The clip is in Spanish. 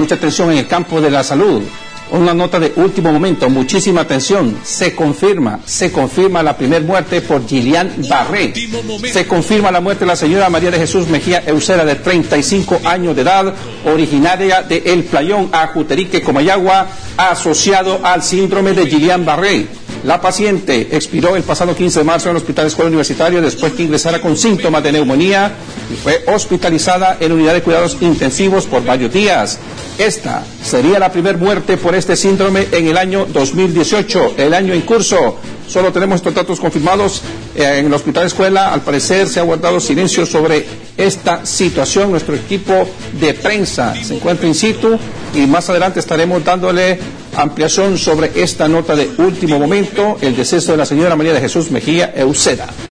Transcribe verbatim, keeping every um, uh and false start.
Mucha atención en el campo de la salud. Una nota de último momento, muchísima atención. Se confirma, se confirma la primera muerte por Gillian Barré. Se confirma la muerte de la señora María de Jesús Mejía Eusera, de treinta y cinco años de edad, originaria de El Playón, Ajuterique, Comayagua, asociado al síndrome de Gillian Barré. La paciente expiró el pasado quince de marzo en el Hospital Escuela Universitaria después que ingresara con síntomas de neumonía y fue hospitalizada en unidad de cuidados intensivos por varios días. Esta sería la primera muerte por este síndrome en el año dos mil dieciocho, el año en curso. Solo tenemos estos datos confirmados eh, en el Hospital Escuela. Al parecer se ha guardado silencio sobre esta situación. Nuestro equipo de prensa se encuentra in situ y más adelante estaremos dándole ampliación sobre esta nota de último momento, el deceso de la señora María de Jesús Mejía Eusera.